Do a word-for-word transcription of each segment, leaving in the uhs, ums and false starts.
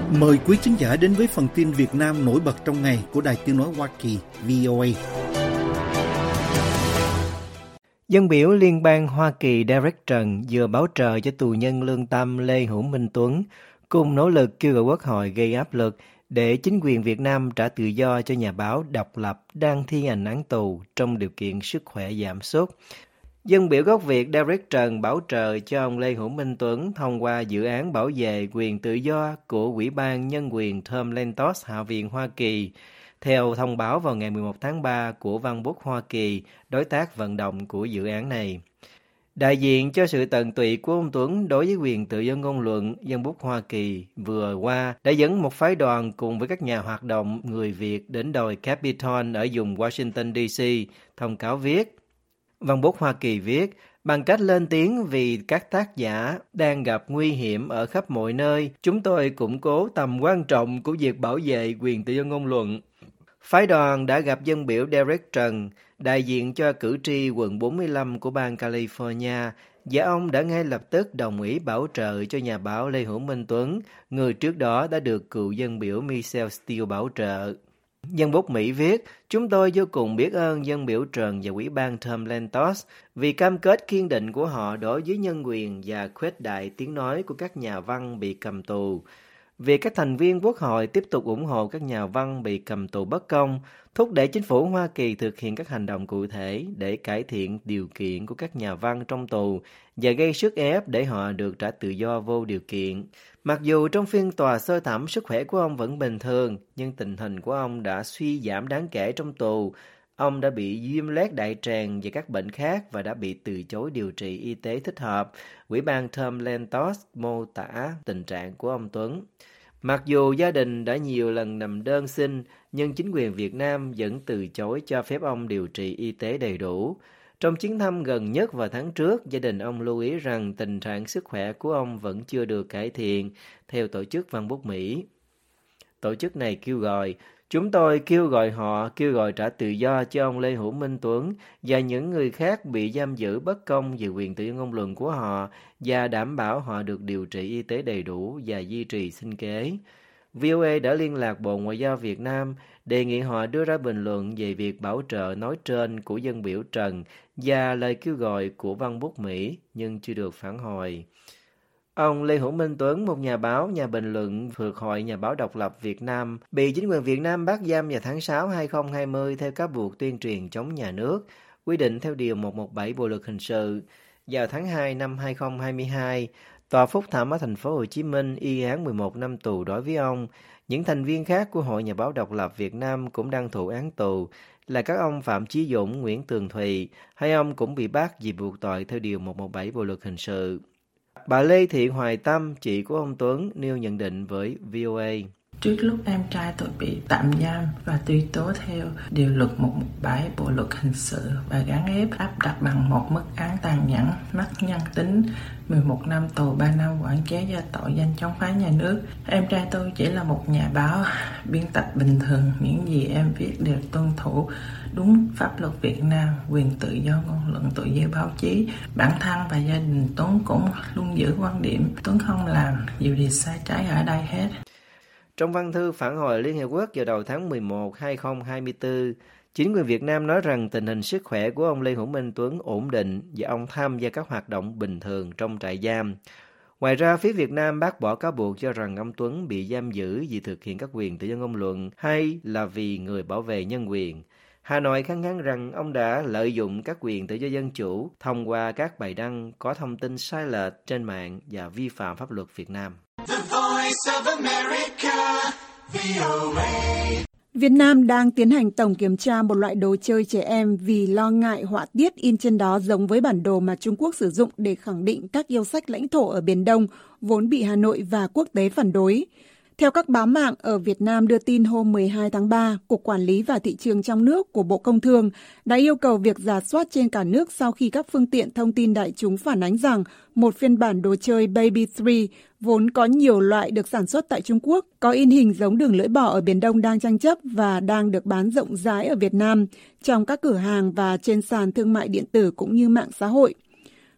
Mời quý khán giả đến với phần tin Việt Nam nổi bật trong ngày của Đài Tiếng nói Hoa Kỳ vê o a. Dân biểu Liên bang Hoa Kỳ Derek Trần vừa bảo trợ cho tù nhân lương tâm Lê Hữu Minh Tuấn, cùng nỗ lực kêu gọi Quốc hội gây áp lực để chính quyền Việt Nam trả tự do cho nhà báo độc lập đang thi hành án tù trong điều kiện sức khỏe giảm sút. Dân biểu gốc Việt Derek Trần bảo trợ cho ông Lê Hữu Minh Tuấn thông qua dự án bảo vệ quyền tự do của Ủy ban Nhân quyền Thom Lentos Hạ viện Hoa Kỳ. Theo thông báo vào ngày mười một tháng ba của Văn bút Hoa Kỳ, đối tác vận động của dự án này. Đại diện cho sự tận tụy của ông Tuấn đối với quyền tự do ngôn luận, Văn bút Hoa Kỳ vừa qua đã dẫn một phái đoàn cùng với các nhà hoạt động người Việt đến đồi Capitol ở vùng Washington đê xê, thông cáo viết. Văn bút Hoa Kỳ viết, bằng cách lên tiếng vì các tác giả đang gặp nguy hiểm ở khắp mọi nơi, chúng tôi củng cố tầm quan trọng của việc bảo vệ quyền tự do ngôn luận. Phái đoàn đã gặp dân biểu Derek Trần, đại diện cho cử tri quận bốn mươi lăm của bang California, và ông đã ngay lập tức đồng ý bảo trợ cho nhà báo Lê Hữu Minh Tuấn, người trước đó đã được cựu dân biểu Michelle Steele bảo trợ. Dân bút Mỹ viết, chúng tôi vô cùng biết ơn dân biểu Trần và Ủy ban Thom Lentos vì cam kết kiên định của họ đối với nhân quyền và khuếch đại tiếng nói của các nhà văn bị cầm tù. Việc các thành viên Quốc hội tiếp tục ủng hộ các nhà văn bị cầm tù bất công, thúc đẩy chính phủ Hoa Kỳ thực hiện các hành động cụ thể để cải thiện điều kiện của các nhà văn trong tù và gây sức ép để họ được trả tự do vô điều kiện. Mặc dù trong phiên tòa sơ thẩm sức khỏe của ông vẫn bình thường, nhưng tình hình của ông đã suy giảm đáng kể trong tù. Ông đã bị viêm loét đại tràng và các bệnh khác và đã bị từ chối điều trị y tế thích hợp. Ủy ban Thom Lentos mô tả tình trạng của ông Tuấn. Mặc dù gia đình đã nhiều lần nằm đơn xin, nhưng chính quyền Việt Nam vẫn từ chối cho phép ông điều trị y tế đầy đủ. Trong chuyến thăm gần nhất vào tháng trước, gia đình ông lưu ý rằng tình trạng sức khỏe của ông vẫn chưa được cải thiện, theo tổ chức Văn bút Mỹ. Tổ chức này kêu gọi, chúng tôi kêu gọi họ kêu gọi trả tự do cho ông Lê Hữu Minh Tuấn và những người khác bị giam giữ bất công về quyền tự do ngôn luận của họ và đảm bảo họ được điều trị y tế đầy đủ và duy trì sinh kế. vê o a đã liên lạc Bộ Ngoại giao Việt Nam đề nghị họ đưa ra bình luận về việc bảo trợ nói trên của dân biểu Trần và lời kêu gọi của Văn bút Mỹ nhưng chưa được phản hồi. Ông Lê Hữu Minh Tuấn, một nhà báo, nhà bình luận thuộc Hội Nhà báo Độc lập Việt Nam, bị chính quyền Việt Nam bắt giam vào tháng sáu năm hai không hai không theo cáo buộc tuyên truyền chống nhà nước, quy định theo Điều một trăm mười bảy Bộ luật hình sự. Vào tháng hai năm hai không hai hai, Tòa phúc thẩm ở thành phố Hồ Chí Minh y án mười một năm tù đối với ông. Những thành viên khác của Hội Nhà báo Độc lập Việt Nam cũng đang thụ án tù, là các ông Phạm Chí Dũng, Nguyễn Tường Thùy. Hai ông cũng bị bắt vì buộc tội theo Điều một trăm mười bảy Bộ luật hình sự. Bà Lê Thị Hoài Tâm, chị của ông Tuấn, nêu nhận định với vê o a. Trước lúc em trai tôi bị tạm giam và truy tố theo Điều luật một trăm mười bảy Bộ luật hình sự và gán ép áp đặt bằng một mức án tàn nhẫn, mất nhân tính, mười một năm tù, ba năm quản chế do tội danh chống phá nhà nước. Em trai tôi chỉ là một nhà báo, biên tập bình thường, những gì em viết đều tuân thủ đúng pháp luật Việt Nam, quyền tự do ngôn luận, tự do báo chí. Bản thân và gia đình Tuấn cũng luôn giữ quan điểm Tuấn không làm điều gì sai trái ở đây hết. Trong văn thư phản hồi Liên Hiệp Quốc vào đầu tháng mười một năm hai không hai tư, chính quyền Việt Nam nói rằng tình hình sức khỏe của ông Lê Hữu Minh Tuấn ổn định và ông tham gia các hoạt động bình thường trong trại giam. Ngoài ra, phía Việt Nam bác bỏ cáo buộc cho rằng ông Tuấn bị giam giữ vì thực hiện các quyền tự do ngôn luận hay là vì người bảo vệ nhân quyền. Hà Nội khăng khăng rằng ông đã lợi dụng các quyền tự do dân chủ thông qua các bài đăng có thông tin sai lệch trên mạng và vi phạm pháp luật Việt Nam. Việt Nam đang tiến hành tổng kiểm tra một loại đồ chơi trẻ em vì lo ngại họa tiết in trên đó giống với bản đồ mà Trung Quốc sử dụng để khẳng định các yêu sách lãnh thổ ở Biển Đông, vốn bị Hà Nội và quốc tế phản đối. Theo các báo mạng ở Việt Nam đưa tin hôm mười hai tháng ba, Cục Quản lý và Thị trường trong nước của Bộ Công Thương đã yêu cầu việc rà soát trên cả nước sau khi các phương tiện thông tin đại chúng phản ánh rằng một phiên bản đồ chơi Baby Three vốn có nhiều loại được sản xuất tại Trung Quốc, có in hình giống đường lưỡi bò ở Biển Đông đang tranh chấp và đang được bán rộng rãi ở Việt Nam trong các cửa hàng và trên sàn thương mại điện tử cũng như mạng xã hội.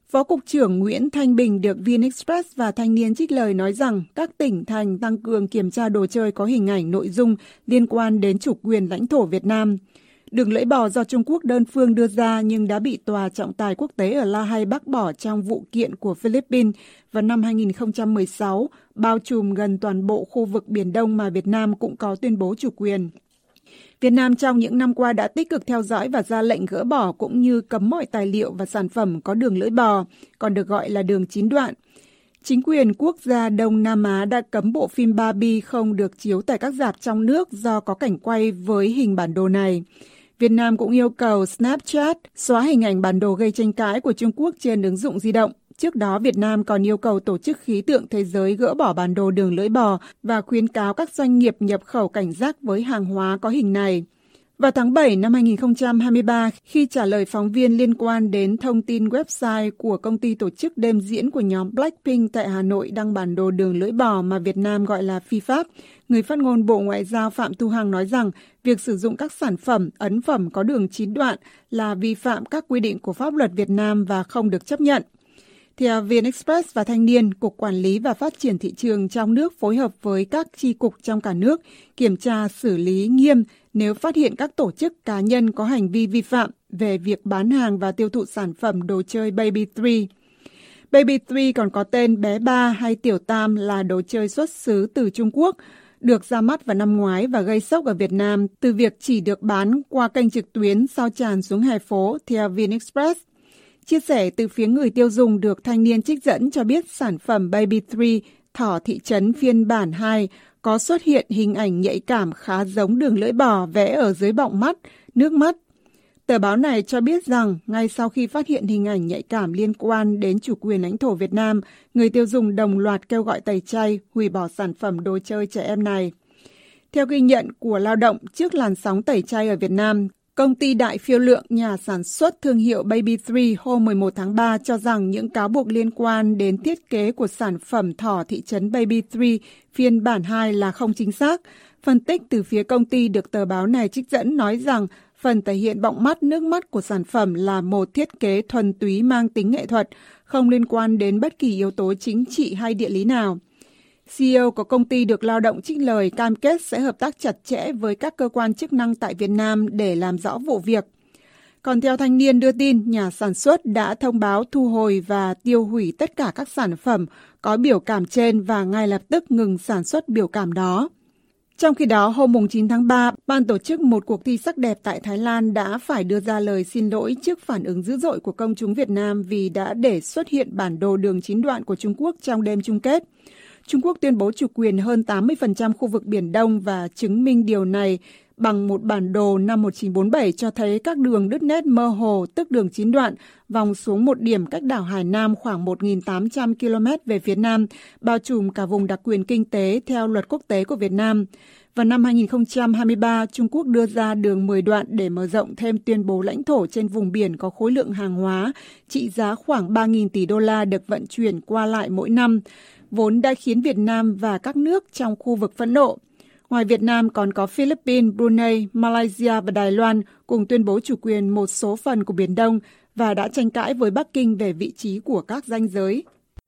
Phó Cục trưởng Nguyễn Thanh Bình được VnExpress và Thanh niên trích lời nói rằng các tỉnh thành tăng cường kiểm tra đồ chơi có hình ảnh nội dung liên quan đến chủ quyền lãnh thổ Việt Nam. Đường lưỡi bò do Trung Quốc đơn phương đưa ra nhưng đã bị Tòa trọng tài quốc tế ở La Hay bác bỏ trong vụ kiện của Philippines vào năm hai nghìn không trăm mười sáu, bao trùm gần toàn bộ khu vực Biển Đông mà Việt Nam cũng có tuyên bố chủ quyền. Việt Nam trong những năm qua đã tích cực theo dõi và ra lệnh gỡ bỏ cũng như cấm mọi tài liệu và sản phẩm có đường lưỡi bò, còn được gọi là đường chín đoạn. Chính quyền quốc gia Đông Nam Á đã cấm bộ phim Barbie không được chiếu tại các rạp trong nước do có cảnh quay với hình bản đồ này. Việt Nam cũng yêu cầu Snapchat xóa hình ảnh bản đồ gây tranh cãi của Trung Quốc trên ứng dụng di động. Trước đó, Việt Nam còn yêu cầu Tổ chức Khí tượng Thế giới gỡ bỏ bản đồ đường lưỡi bò và khuyến cáo các doanh nghiệp nhập khẩu cảnh giác với hàng hóa có hình này. Vào tháng bảy năm hai nghìn không trăm hai mươi ba, khi trả lời phóng viên liên quan đến thông tin website của công ty tổ chức đêm diễn của nhóm Blackpink tại Hà Nội đăng bản đồ đường lưỡi bò mà Việt Nam gọi là phi pháp, người phát ngôn Bộ Ngoại giao Phạm Thu Hằng nói rằng việc sử dụng các sản phẩm, ấn phẩm có đường chín đoạn là vi phạm các quy định của pháp luật Việt Nam và không được chấp nhận. Theo VnExpress và Thanh niên, Cục Quản lý và Phát triển Thị trường trong nước phối hợp với các chi cục trong cả nước kiểm tra xử lý nghiêm nếu phát hiện các tổ chức cá nhân có hành vi vi phạm về việc bán hàng và tiêu thụ sản phẩm đồ chơi Baby Three. Baby Three còn có tên bé Ba hay Tiểu Tam là đồ chơi xuất xứ từ Trung Quốc, được ra mắt vào năm ngoái và gây sốc ở Việt Nam từ việc chỉ được bán qua kênh trực tuyến sau tràn xuống hè phố, theo VnExpress. Chia sẻ từ phía người tiêu dùng được Thanh niên trích dẫn cho biết sản phẩm Baby Three thỏ thị trấn phiên bản hai có xuất hiện hình ảnh nhạy cảm khá giống đường lưỡi bò vẽ ở dưới bọng mắt, nước mắt. Tờ báo này cho biết rằng ngay sau khi phát hiện hình ảnh nhạy cảm liên quan đến chủ quyền lãnh thổ Việt Nam, người tiêu dùng đồng loạt kêu gọi tẩy chay, hủy bỏ sản phẩm đồ chơi trẻ em này. Theo ghi nhận của Lao động, trước làn sóng tẩy chay ở Việt Nam, công ty Đại Phiêu Lượng, nhà sản xuất thương hiệu Baby Three hôm mười một tháng ba cho rằng những cáo buộc liên quan đến thiết kế của sản phẩm thỏ thị trấn Baby Three phiên bản hai là không chính xác. Phân tích từ phía công ty được tờ báo này trích dẫn nói rằng phần thể hiện bọng mắt, nước mắt của sản phẩm là một thiết kế thuần túy mang tính nghệ thuật, không liên quan đến bất kỳ yếu tố chính trị hay địa lý nào. xê e ô của công ty được Lao động trích lời cam kết sẽ hợp tác chặt chẽ với các cơ quan chức năng tại Việt Nam để làm rõ vụ việc. Còn theo Thanh niên đưa tin, nhà sản xuất đã thông báo thu hồi và tiêu hủy tất cả các sản phẩm có biểu cảm trên và ngay lập tức ngừng sản xuất biểu cảm đó. Trong khi đó, hôm chín tháng ba, ban tổ chức một cuộc thi sắc đẹp tại Thái Lan đã phải đưa ra lời xin lỗi trước phản ứng dữ dội của công chúng Việt Nam vì đã để xuất hiện bản đồ đường chín đoạn của Trung Quốc trong đêm chung kết. Trung Quốc tuyên bố chủ quyền hơn tám mươi phần trăm khu vực Biển Đông và chứng minh điều này bằng một bản đồ năm một nghìn chín trăm bốn mươi bảy cho thấy các đường đứt nét mơ hồ, tức đường chín đoạn, vòng xuống một điểm cách đảo Hải Nam khoảng một nghìn tám trăm ki lô mét về phía nam, bao trùm cả vùng đặc quyền kinh tế theo luật quốc tế của Việt Nam. Vào năm hai nghìn không trăm hai mươi ba, Trung Quốc đưa ra đường mười đoạn để mở rộng thêm tuyên bố lãnh thổ trên vùng biển có khối lượng hàng hóa trị giá khoảng ba nghìn tỷ đô la được vận chuyển qua lại mỗi năm, vốn đã khiến Việt Nam và các nước trong khu vực phẫn nộ. Ngoài Việt Nam còn có Philippines, Brunei, Malaysia và Đài Loan cùng tuyên bố chủ quyền một số phần của Biển Đông và đã tranh cãi với Bắc Kinh về vị trí của các ranh giới.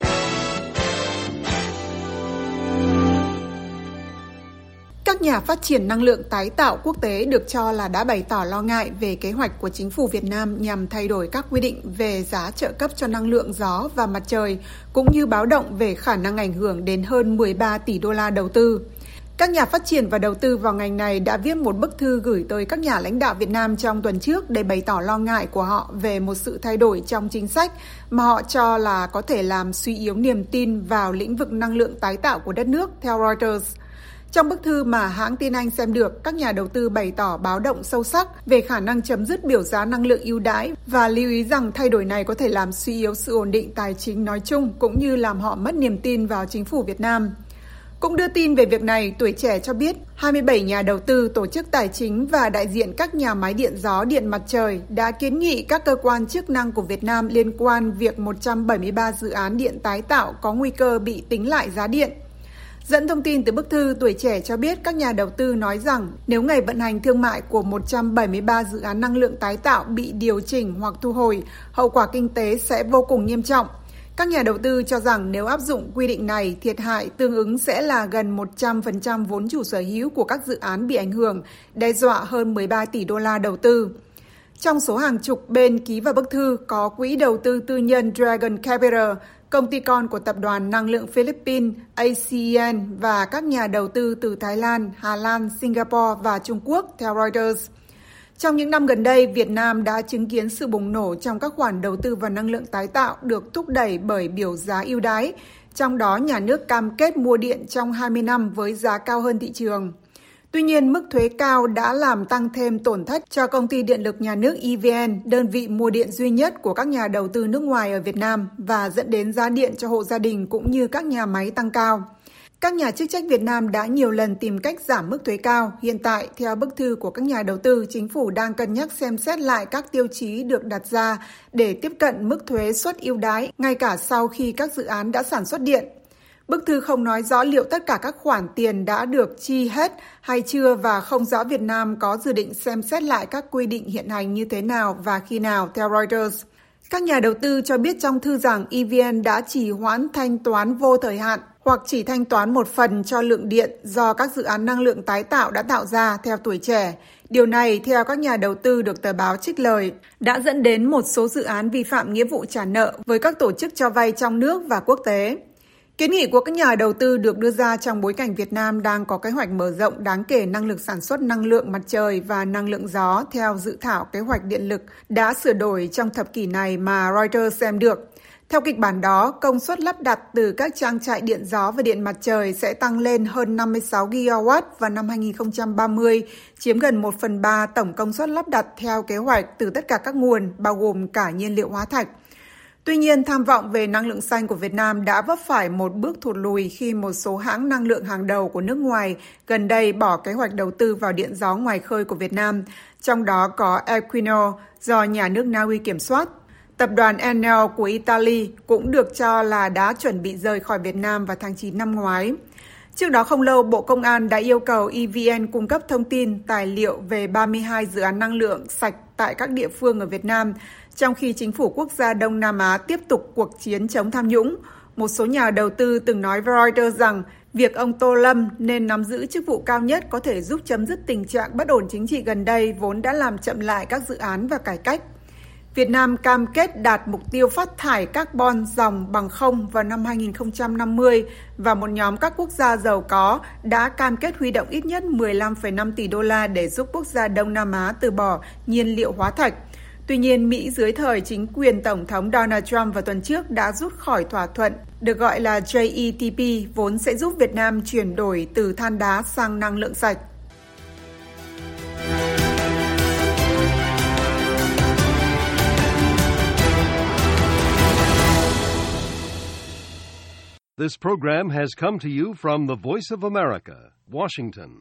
Các nhà phát triển năng lượng tái tạo quốc tế được cho là đã bày tỏ lo ngại về kế hoạch của chính phủ Việt Nam nhằm thay đổi các quy định về giá trợ cấp cho năng lượng gió và mặt trời, cũng như báo động về khả năng ảnh hưởng đến hơn mười ba tỷ đô la đầu tư. Các nhà phát triển và đầu tư vào ngành này đã viết một bức thư gửi tới các nhà lãnh đạo Việt Nam trong tuần trước để bày tỏ lo ngại của họ về một sự thay đổi trong chính sách mà họ cho là có thể làm suy yếu niềm tin vào lĩnh vực năng lượng tái tạo của đất nước, theo Reuters. Trong bức thư mà hãng tin Anh xem được, các nhà đầu tư bày tỏ báo động sâu sắc về khả năng chấm dứt biểu giá năng lượng ưu đãi và lưu ý rằng thay đổi này có thể làm suy yếu sự ổn định tài chính nói chung cũng như làm họ mất niềm tin vào chính phủ Việt Nam. Cũng đưa tin về việc này, Tuổi Trẻ cho biết hai mươi bảy nhà đầu tư, tổ chức tài chính và đại diện các nhà máy điện gió, điện mặt trời đã kiến nghị các cơ quan chức năng của Việt Nam liên quan việc một trăm bảy mươi ba dự án điện tái tạo có nguy cơ bị tính lại giá điện. Dẫn thông tin từ bức thư, Tuổi Trẻ cho biết các nhà đầu tư nói rằng nếu ngày vận hành thương mại của một trăm bảy mươi ba dự án năng lượng tái tạo bị điều chỉnh hoặc thu hồi, hậu quả kinh tế sẽ vô cùng nghiêm trọng. Các nhà đầu tư cho rằng nếu áp dụng quy định này, thiệt hại tương ứng sẽ là gần một trăm phần trăm vốn chủ sở hữu của các dự án bị ảnh hưởng, đe dọa hơn mười ba tỷ đô la đầu tư. Trong số hàng chục bên ký vào bức thư có quỹ đầu tư tư nhân Dragon Capital, công ty con của Tập đoàn Năng lượng Philippines A C E N và các nhà đầu tư từ Thái Lan, Hà Lan, Singapore và Trung Quốc, theo Reuters. Trong những năm gần đây, Việt Nam đã chứng kiến sự bùng nổ trong các khoản đầu tư vào năng lượng tái tạo được thúc đẩy bởi biểu giá ưu đãi, trong đó nhà nước cam kết mua điện trong hai mươi năm với giá cao hơn thị trường. Tuy nhiên, mức thuế cao đã làm tăng thêm tổn thất cho công ty điện lực nhà nước E V N, đơn vị mua điện duy nhất của các nhà đầu tư nước ngoài ở Việt Nam, và dẫn đến giá điện cho hộ gia đình cũng như các nhà máy tăng cao. Các nhà chức trách Việt Nam đã nhiều lần tìm cách giảm mức thuế cao. Hiện tại, theo bức thư của các nhà đầu tư, chính phủ đang cân nhắc xem xét lại các tiêu chí được đặt ra để tiếp cận mức thuế suất ưu đãi, ngay cả sau khi các dự án đã sản xuất điện. Bức thư không nói rõ liệu tất cả các khoản tiền đã được chi hết hay chưa và không rõ Việt Nam có dự định xem xét lại các quy định hiện hành như thế nào và khi nào, theo Reuters. Các nhà đầu tư cho biết trong thư rằng E V N đã trì hoãn thanh toán vô thời hạn hoặc chỉ thanh toán một phần cho lượng điện do các dự án năng lượng tái tạo đã tạo ra, theo Tuổi Trẻ. Điều này, theo các nhà đầu tư được tờ báo trích lời, đã dẫn đến một số dự án vi phạm nghĩa vụ trả nợ với các tổ chức cho vay trong nước và quốc tế. Kiến nghị của các nhà đầu tư được đưa ra trong bối cảnh Việt Nam đang có kế hoạch mở rộng đáng kể năng lực sản xuất năng lượng mặt trời và năng lượng gió theo dự thảo kế hoạch điện lực đã sửa đổi trong thập kỷ này mà Reuters xem được. Theo kịch bản đó, công suất lắp đặt từ các trang trại điện gió và điện mặt trời sẽ tăng lên hơn năm mươi sáu gigawatt vào năm hai nghìn không trăm ba mươi, chiếm gần một phần ba tổng công suất lắp đặt theo kế hoạch từ tất cả các nguồn, bao gồm cả nhiên liệu hóa thạch. Tuy nhiên, tham vọng về năng lượng xanh của Việt Nam đã vấp phải một bước thụt lùi khi một số hãng năng lượng hàng đầu của nước ngoài gần đây bỏ kế hoạch đầu tư vào điện gió ngoài khơi của Việt Nam, trong đó có Equinor do nhà nước Na Uy kiểm soát. Tập đoàn Enel của Italy cũng được cho là đã chuẩn bị rời khỏi Việt Nam vào tháng chín năm ngoái. Trước đó không lâu, Bộ Công an đã yêu cầu E V N cung cấp thông tin, tài liệu về ba mươi hai dự án năng lượng sạch tại các địa phương ở Việt Nam, trong khi chính phủ quốc gia Đông Nam Á tiếp tục cuộc chiến chống tham nhũng. Một số nhà đầu tư từng nói với Reuters rằng việc ông Tô Lâm nên nắm giữ chức vụ cao nhất có thể giúp chấm dứt tình trạng bất ổn chính trị gần đây vốn đã làm chậm lại các dự án và cải cách. Việt Nam cam kết đạt mục tiêu phát thải carbon ròng bằng không vào năm hai nghìn không trăm năm mươi và một nhóm các quốc gia giàu có đã cam kết huy động ít nhất mười lăm phẩy năm tỷ đô la để giúp quốc gia Đông Nam Á từ bỏ nhiên liệu hóa thạch. Tuy nhiên, Mỹ dưới thời chính quyền Tổng thống Donald Trump vào tuần trước đã rút khỏi thỏa thuận được gọi là J E T P, vốn sẽ giúp Việt Nam chuyển đổi từ than đá sang năng lượng sạch. This program has come to you from the Voice of America, Washington.